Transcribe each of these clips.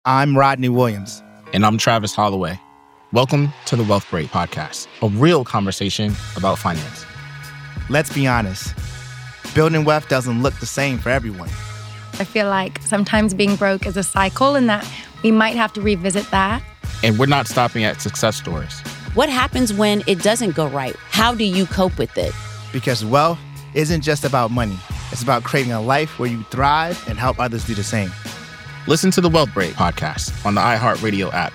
I'm Rodney Williams. And I'm Travis Holloway. Welcome to the Wealth Break Podcast, a real conversation about finance. Let's be honest, building wealth doesn't look the same for everyone. I feel like sometimes being broke is a cycle and that we might have to revisit that. And we're not stopping at success stories. What happens when it doesn't go right? How do you cope with it? Because wealth isn't just about money. It's about creating a life where you thrive and help others do the same. Listen to the Wealth Break Podcast on the iHeartRadio app.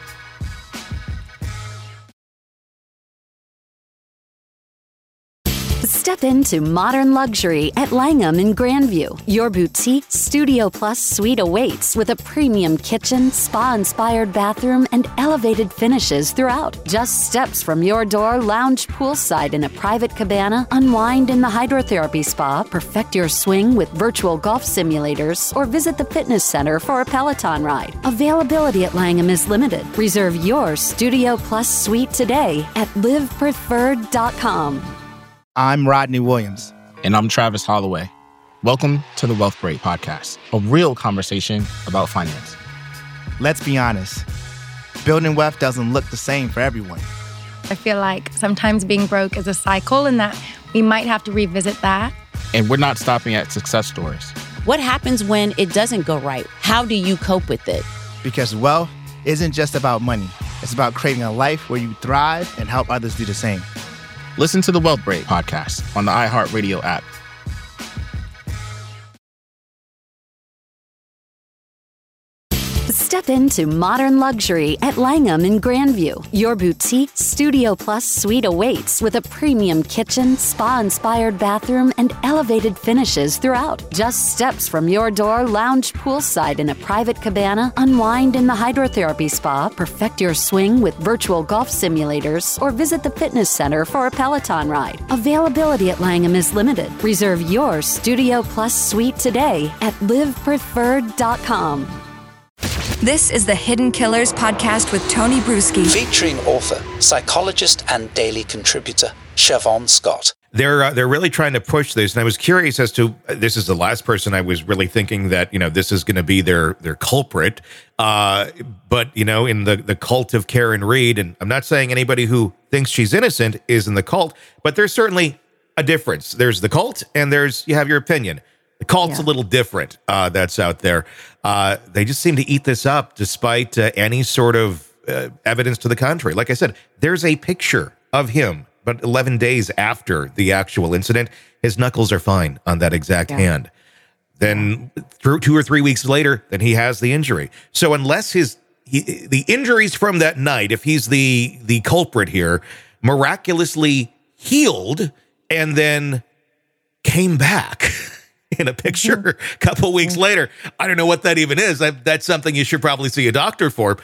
Step into modern luxury at Langham in Grandview. Your boutique Studio Plus suite awaits with a premium kitchen, spa-inspired bathroom, and elevated finishes throughout. Just steps from your door, lounge poolside in a private cabana, unwind in the hydrotherapy spa, perfect your swing with virtual golf simulators, or visit the fitness center for a Peloton ride. Availability at Langham is limited. Reserve your Studio Plus suite today at livepreferred.com. I'm Rodney Williams. And I'm Travis Holloway. Welcome to the Wealth Break Podcast, a real conversation about finance. Let's be honest, building wealth doesn't look the same for everyone. I feel like sometimes being broke is a cycle and that we might have to revisit that. And we're not stopping at success stories. What happens when it doesn't go right? How do you cope with it? Because wealth isn't just about money. It's about creating a life where you thrive and help others do the same. Listen to the Wealth Break Podcast on the iHeartRadio app. Step into modern luxury at Langham in Grandview. Your boutique Studio Plus suite awaits with a premium kitchen, spa-inspired bathroom, and elevated finishes throughout. Just steps from your door, lounge poolside in a private cabana, unwind in the hydrotherapy spa, perfect your swing with virtual golf simulators, or visit the fitness center for a Peloton ride. Availability at Langham is limited. Reserve your Studio Plus suite today at livepreferred.com. This is the Hidden Killers podcast with Tony Bruschi. Featuring author, psychologist, and daily contributor, Siobhan Scott. They're really trying to push this, and I was curious as to, this is the last person I was really thinking that, this is going to be their culprit. But, in the cult of Karen Read, and I'm not saying anybody who thinks she's innocent is in the cult, but there's certainly a difference. There's the cult, and you have your opinion. The cult's a little different, that's out there. They just seem to eat this up despite any sort of evidence to the contrary. Like I said, there's a picture of him, but 11 days after the actual incident, his knuckles are fine on that exact hand. Then 2 or 3 weeks later, then he has the injury. So unless the injuries from that night, if he's the culprit here, miraculously healed and then came back in a picture a couple weeks later. I don't know what that even is. That's something you should probably see a doctor for.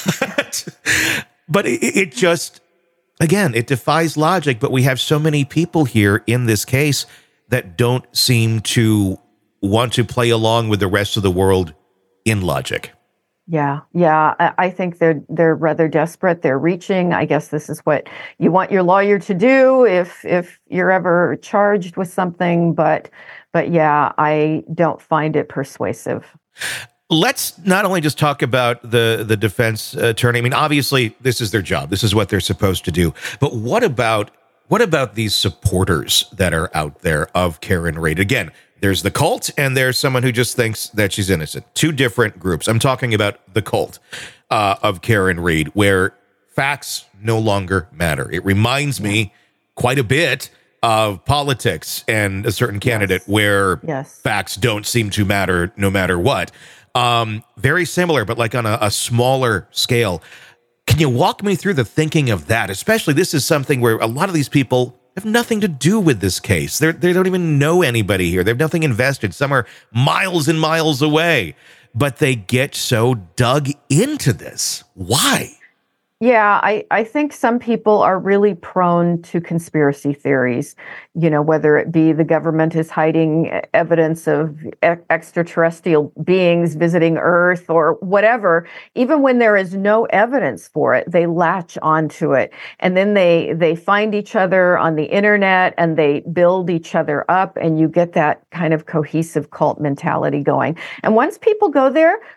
But it just, again, it defies logic. But we have so many people here in this case that don't seem to want to play along with the rest of the world in logic. Yeah. I think they're rather desperate. They're reaching. I guess this is what you want your lawyer to do if you're ever charged with something. But yeah, I don't find it persuasive. Let's not only just talk about the defense attorney. I mean, obviously, this is their job. This is what they're supposed to do. But what about these supporters that are out there of Karen Read? Again, there's the cult, and there's someone who just thinks that she's innocent. Two different groups. I'm talking about the cult of Karen Read, where facts no longer matter. It reminds me quite a bit of politics and a certain candidate where facts don't seem to matter no matter what. Very similar, but like on a smaller scale. Can you walk me through the thinking of that? Especially, this is something where a lot of these people have nothing to do with this case. They don't even know anybody here. They have nothing invested. Some are miles and miles away, but they get so dug into this. Why? Yeah, I think some people are really prone to conspiracy theories, whether it be the government is hiding evidence of extraterrestrial beings visiting Earth or whatever. Even when there is no evidence for it, they latch onto it. And then they find each other on the internet and they build each other up, and you get that kind of cohesive cult mentality going. And once people go there,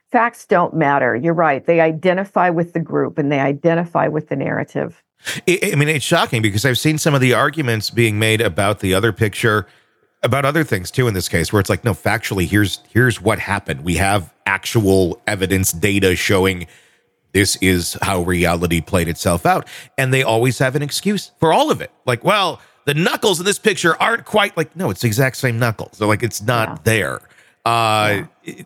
Facts don't matter. You're right. They identify with the group and they identify with the narrative. I mean, it's shocking because I've seen some of the arguments being made about the other picture, about other things too in this case, where it's like, no, factually, here's what happened. We have actual evidence, data showing this is how reality played itself out. And they always have an excuse for all of it. Like, well, the knuckles in this picture aren't quite like, no, it's the exact same knuckles. So like, it's not there. I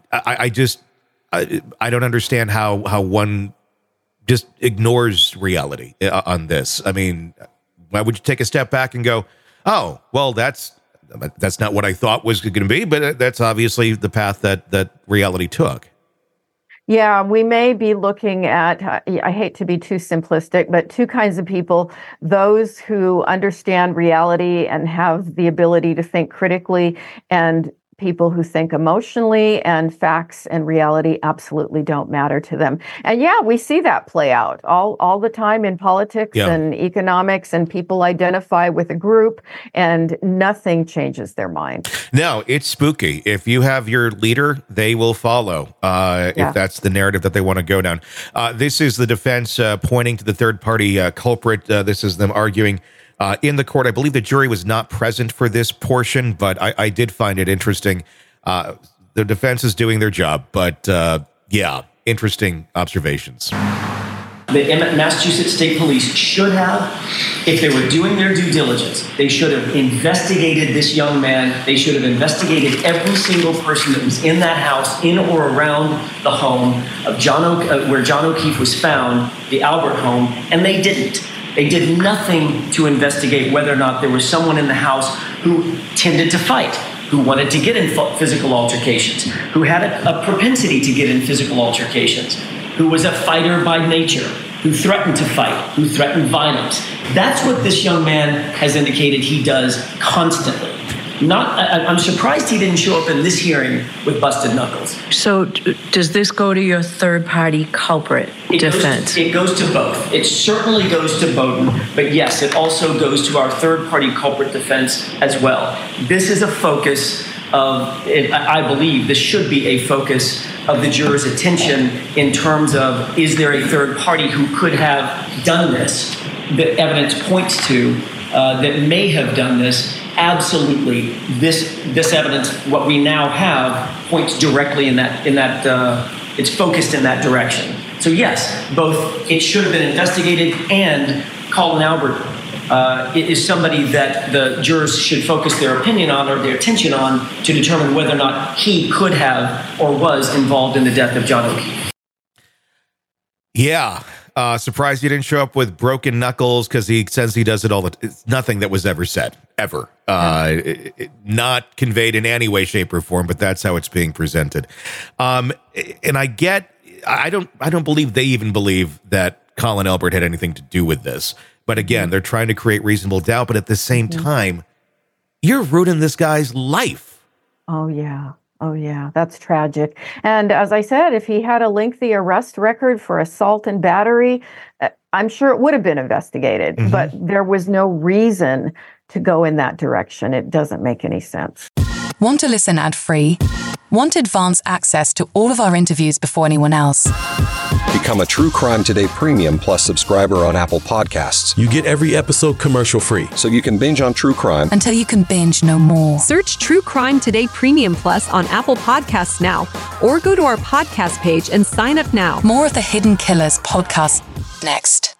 don't understand how one just ignores reality on this. I mean, why would you take a step back and go, oh, well, that's not what I thought was going to be, but that's obviously the path that reality took. Yeah, we may be looking at, I hate to be too simplistic, but two kinds of people: those who understand reality and have the ability to think critically, and people who think emotionally, and facts and reality absolutely don't matter to them. And yeah, we see that play out all the time in politics and economics, and people identify with a group and nothing changes their mind. No, it's spooky. If you have your leader, they will follow, if that's the narrative that they want to go down. This is the defense pointing to the third-party culprit. This is them arguing in the court. I believe the jury was not present for this portion, but I did find it interesting. The defense is doing their job, but interesting observations. The Massachusetts State Police should have, if they were doing their due diligence, they should have investigated this young man. They should have investigated every single person that was in that house, in or around the home of where John O'Keefe was found, the Albert home, and they didn't. They did nothing to investigate whether or not there was someone in the house who tended to fight, who wanted to get in physical altercations, who had a propensity to get in physical altercations, who was a fighter by nature, who threatened to fight, who threatened violence. That's what this young man has indicated he does constantly. I'm surprised he didn't show up in this hearing with busted knuckles. So does this go to your third-party culprit defense? It goes to both. It certainly goes to Bowden, but yes, it also goes to our third-party culprit defense as well. This is a focus of, I believe, this should be a focus of the jurors' attention in terms of, is there a third party who could have done this, that evidence points to, that may have done this? Absolutely, this evidence, what we now have, points directly in that. It's focused in that direction. So yes, both it should have been investigated, and Colin Albert is somebody that the jurors should focus their opinion on or their attention on to determine whether or not he could have or was involved in the death of John O'Keefe. Yeah. Surprised he didn't show up with broken knuckles, because he says he does it all it's nothing that was ever said, ever. Not conveyed in any way, shape, or form, but that's how it's being presented. And I don't believe they even believe that Colin Albert had anything to do with this. But again, they're trying to create reasonable doubt, but at the same time, you're ruining this guy's life. Oh, yeah. Oh, yeah, that's tragic. And as I said, if he had a lengthy arrest record for assault and battery, I'm sure it would have been investigated, but there was no reason to go in that direction. It doesn't make any sense. Want to listen ad-free? Want advanced access to all of our interviews before anyone else? Become a True Crime Today Premium Plus subscriber on Apple Podcasts. You get every episode commercial-free. So you can binge on true crime until you can binge no more. Search True Crime Today Premium Plus on Apple Podcasts now, or go to our podcast page and sign up now. More of the Hidden Killers podcast next.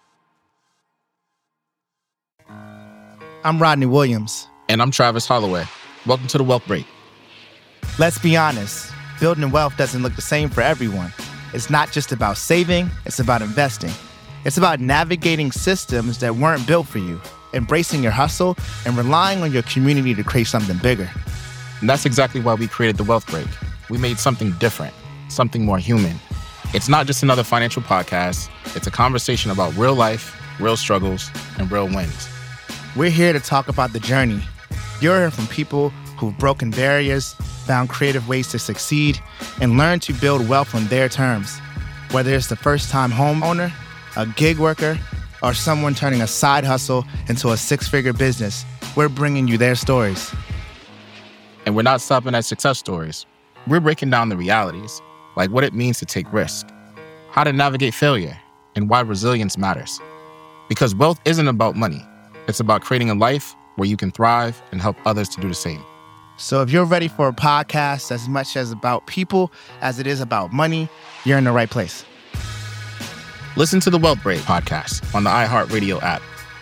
I'm Rodney Williams. And I'm Travis Holloway. Welcome to The Wealth Break. Let's be honest, building wealth doesn't look the same for everyone. It's not just about saving, it's about investing. It's about navigating systems that weren't built for you, embracing your hustle, and relying on your community to create something bigger. And that's exactly why we created The Wealth Break. We made something different, something more human. It's not just another financial podcast. It's a conversation about real life, real struggles, and real wins. We're here to talk about the journey. You're hearing from people who've broken barriers, found creative ways to succeed, and learn to build wealth on their terms. Whether it's the first-time homeowner, a gig worker, or someone turning a side hustle into a six-figure business, we're bringing you their stories. And we're not stopping at success stories. We're breaking down the realities, like what it means to take risk, how to navigate failure, and why resilience matters. Because wealth isn't about money. It's about creating a life where you can thrive and help others to do the same. So if you're ready for a podcast as much as about people as it is about money, you're in the right place. Listen to the Wealth Break podcast on the iHeartRadio app.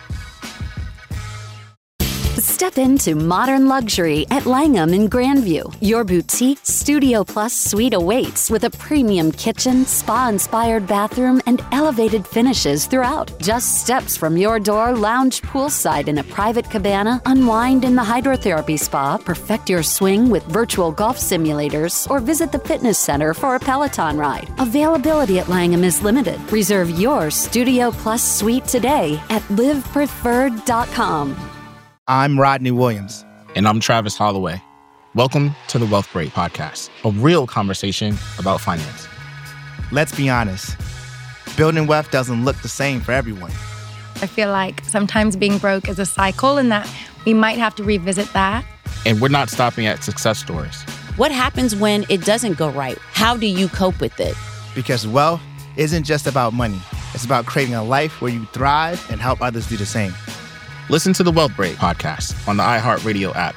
Step into modern luxury at Langham in Grandview. Your boutique Studio Plus suite awaits with a premium kitchen, spa-inspired bathroom, and elevated finishes throughout. Just steps from your door, lounge poolside in a private cabana, unwind in the hydrotherapy spa, perfect your swing with virtual golf simulators, or visit the fitness center for a Peloton ride. Availability at Langham is limited. Reserve your Studio Plus suite today at livepreferred.com. I'm Rodney Williams. And I'm Travis Holloway. Welcome to the Wealth Break podcast, a real conversation about finance. Let's be honest. Building wealth doesn't look the same for everyone. I feel like sometimes being broke is a cycle and that we might have to revisit that. And we're not stopping at success stories. What happens when it doesn't go right? How do you cope with it? Because wealth isn't just about money. It's about creating a life where you thrive and help others do the same. Listen to the Wealth Break podcast on the iHeartRadio app.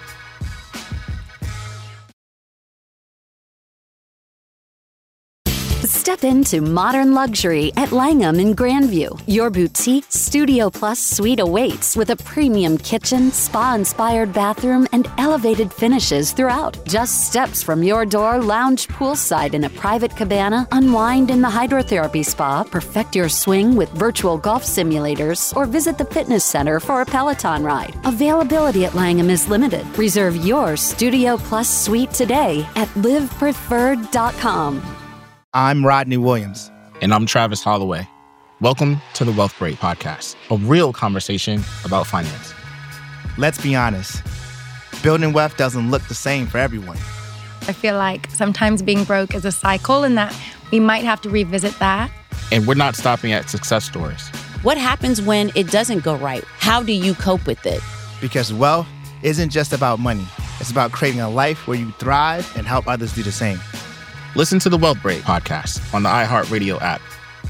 Step into modern luxury at Langham in Grandview. Your boutique Studio Plus suite awaits with a premium kitchen, spa-inspired bathroom, and elevated finishes throughout. Just steps from your door, lounge poolside in a private cabana, unwind in the hydrotherapy spa, perfect your swing with virtual golf simulators, or visit the fitness center for a Peloton ride. Availability at Langham is limited. Reserve your Studio Plus suite today at livepreferred.com. I'm Rodney Williams. And I'm Travis Holloway. Welcome to the Wealth Break podcast, a real conversation about finance. Let's be honest. Building wealth doesn't look the same for everyone. I feel like sometimes being broke is a cycle and that we might have to revisit that. And we're not stopping at success stories. What happens when it doesn't go right? How do you cope with it? Because wealth isn't just about money. It's about creating a life where you thrive and help others do the same. Listen to the Wealth Break podcast on the iHeartRadio app.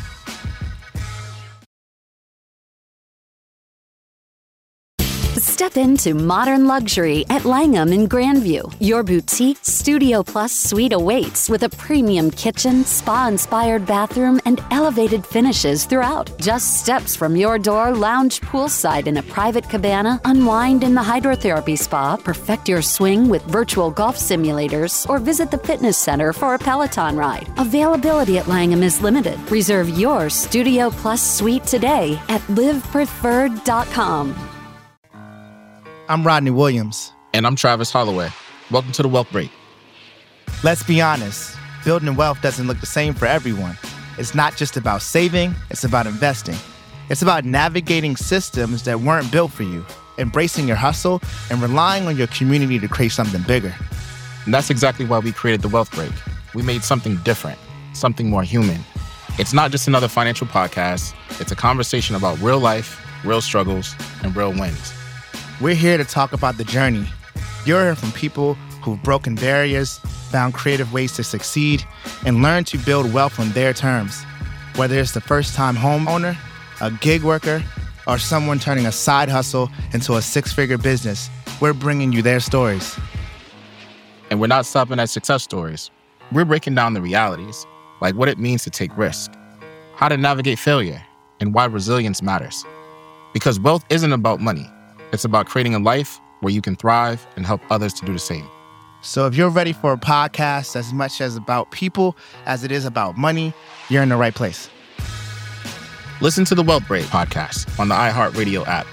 Step into modern luxury at Langham in Grandview. Your boutique Studio Plus suite awaits with a premium kitchen, spa-inspired bathroom, and elevated finishes throughout. Just steps from your door, lounge poolside in a private cabana, unwind in the hydrotherapy spa, perfect your swing with virtual golf simulators, or visit the fitness center for a Peloton ride. Availability at Langham is limited. Reserve your Studio Plus suite today at livepreferred.com. I'm Rodney Williams. And I'm Travis Holloway. Welcome to the Wealth Break. Let's be honest. Building wealth doesn't look the same for everyone. It's not just about saving, it's about investing. It's about navigating systems that weren't built for you, embracing your hustle, and relying on your community to create something bigger. And that's exactly why we created the Wealth Break. We made something different, something more human. It's not just another financial podcast. It's a conversation about real life, real struggles, and real wins. We're here to talk about the journey. You're hearing from people who've broken barriers, found creative ways to succeed, and learned to build wealth on their terms. Whether it's the first-time homeowner, a gig worker, or someone turning a side hustle into a six-figure business, we're bringing you their stories. And we're not stopping at success stories. We're breaking down the realities, like what it means to take risk, how to navigate failure, and why resilience matters. Because wealth isn't about money. It's about creating a life where you can thrive and help others to do the same. So if you're ready for a podcast as much as about people as it is about money, you're in the right place. Listen to the Wealth Break podcast on the iHeartRadio app.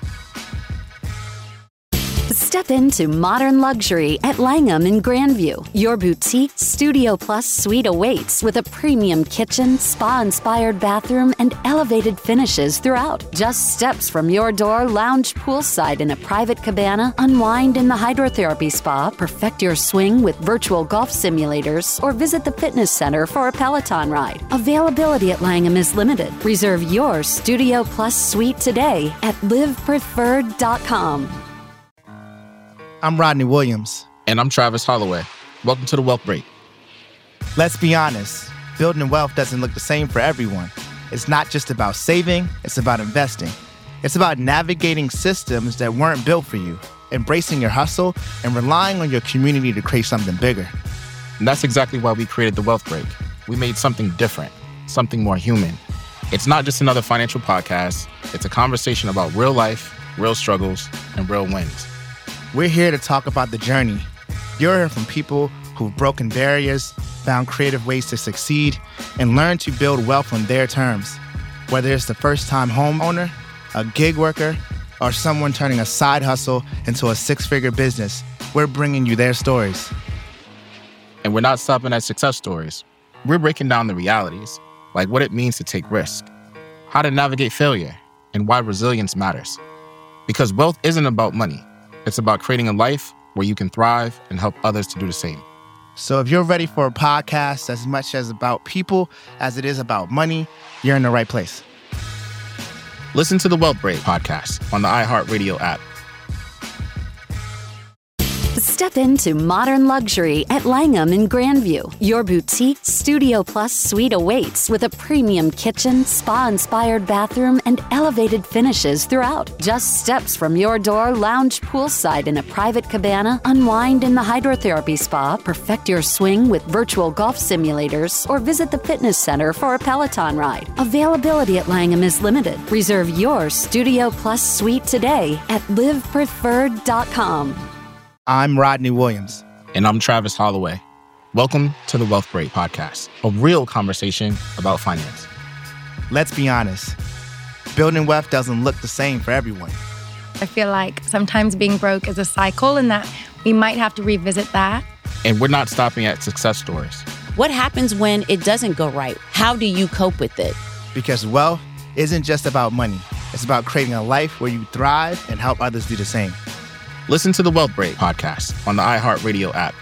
Step into modern luxury at Langham in Grandview. Your boutique Studio Plus suite awaits with a premium kitchen, spa-inspired bathroom, and elevated finishes throughout. Just steps from your door, lounge poolside in a private cabana, unwind in the hydrotherapy spa, perfect your swing with virtual golf simulators, or visit the fitness center for a Peloton ride. Availability at Langham is limited. Reserve your Studio Plus suite today at livepreferred.com. I'm Rodney Williams. And I'm Travis Holloway. Welcome to the Wealth Break. Let's be honest, building wealth doesn't look the same for everyone. It's not just about saving, it's about investing. It's about navigating systems that weren't built for you, embracing your hustle, and relying on your community to create something bigger. And that's exactly why we created The Wealth Break. We made something different, something more human. It's not just another financial podcast. It's a conversation about real life, real struggles, and real wins. We're here to talk about the journey. You're hearing from people who've broken barriers, found creative ways to succeed, and learned to build wealth on their terms. Whether it's the first-time homeowner, a gig worker, or someone turning a side hustle into a six-figure business, we're bringing you their stories. And we're not stopping at success stories. We're breaking down the realities, like what it means to take risk, how to navigate failure, and why resilience matters. Because wealth isn't about money. It's about creating a life where you can thrive and help others to do the same. So if you're ready for a podcast as much as about people as it is about money, you're in the right place. Listen to the Wealth Break podcast on the iHeartRadio app. Step into modern luxury at Langham in Grandview. Your boutique Studio Plus suite awaits with a premium kitchen, spa-inspired bathroom, and elevated finishes throughout. Just steps from your door, lounge poolside in a private cabana, unwind in the hydrotherapy spa, perfect your swing with virtual golf simulators, or visit the fitness center for a Peloton ride. Availability at Langham is limited. Reserve your Studio Plus suite today at livepreferred.com. I'm Rodney Williams. And I'm Travis Holloway. Welcome to the Wealth Break podcast, a real conversation about finance. Let's be honest, building wealth doesn't look the same for everyone. I feel like sometimes being broke is a cycle and that we might have to revisit that. And we're not stopping at success stories. What happens when it doesn't go right? How do you cope with it? Because wealth isn't just about money. It's about creating a life where you thrive and help others do the same. Listen to the Wealth Break podcast on the iHeartRadio app.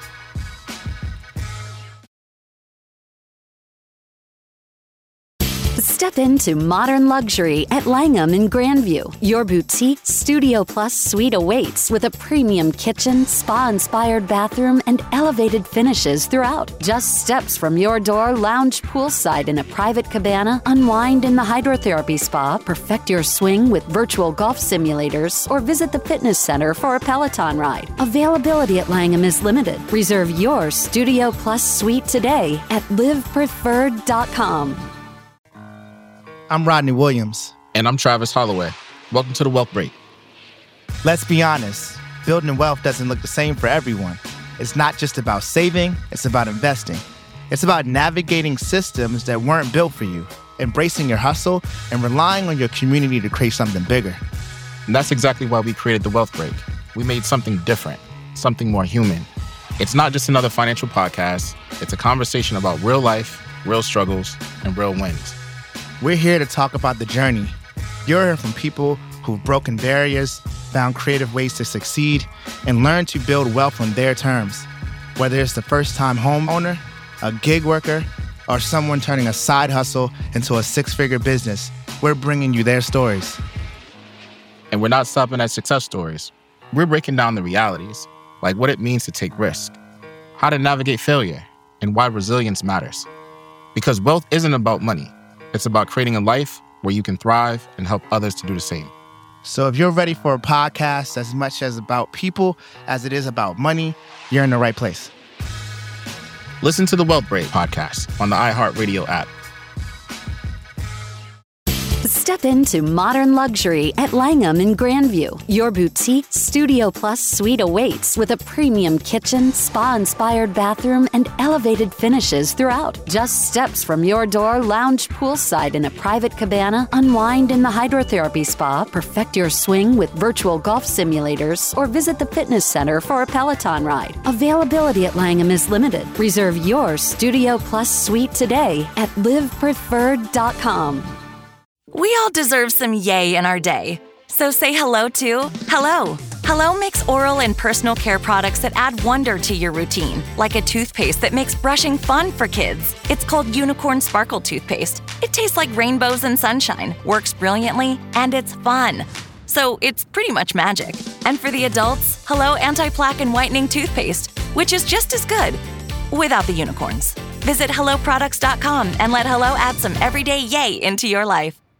Step into modern luxury at Langham in Grandview. Your boutique Studio Plus suite awaits with a premium kitchen, spa-inspired bathroom, and elevated finishes throughout. Just steps from your door, lounge poolside in a private cabana, unwind in the hydrotherapy spa, perfect your swing with virtual golf simulators, or visit the fitness center for a Peloton ride. Availability at Langham is limited. Reserve your Studio Plus suite today at livepreferred.com. I'm Rodney Williams. And I'm Travis Holloway. Welcome to the Wealth Break. Let's be honest, building wealth doesn't look the same for everyone. It's not just about saving, it's about investing. It's about navigating systems that weren't built for you, embracing your hustle, and relying on your community to create something bigger. And that's exactly why we created The Wealth Break. We made something different, something more human. It's not just another financial podcast. It's a conversation about real life, real struggles, and real wins. We're here to talk about the journey. You're hearing from people who've broken barriers, found creative ways to succeed, and learned to build wealth on their terms. Whether it's the first-time homeowner, a gig worker, or someone turning a side hustle into a six-figure business, we're bringing you their stories. And we're not stopping at success stories. We're breaking down the realities, like what it means to take risk, how to navigate failure, and why resilience matters. Because wealth isn't about money. It's about creating a life where you can thrive and help others to do the same. So if you're ready for a podcast as much as about people as it is about money, you're in the right place. Listen to the Wealth Break podcast on the iHeartRadio app. Step into modern luxury at Langham in Grandview. Your boutique Studio Plus suite awaits with a premium kitchen, spa-inspired bathroom, and elevated finishes throughout. Just steps from your door, lounge poolside in a private cabana, unwind in the hydrotherapy spa, perfect your swing with virtual golf simulators, or visit the fitness center for a Peloton ride. Availability at Langham is limited. Reserve your Studio Plus suite today at livepreferred.com. We all deserve some yay in our day. So say hello to Hello. Hello makes oral and personal care products that add wonder to your routine, like a toothpaste that makes brushing fun for kids. It's called Unicorn Sparkle Toothpaste. It tastes like rainbows and sunshine, works brilliantly, and it's fun. So it's pretty much magic. And for the adults, Hello Anti-Plaque and Whitening Toothpaste, which is just as good, without the unicorns. Visit HelloProducts.com and let Hello add some everyday yay into your life.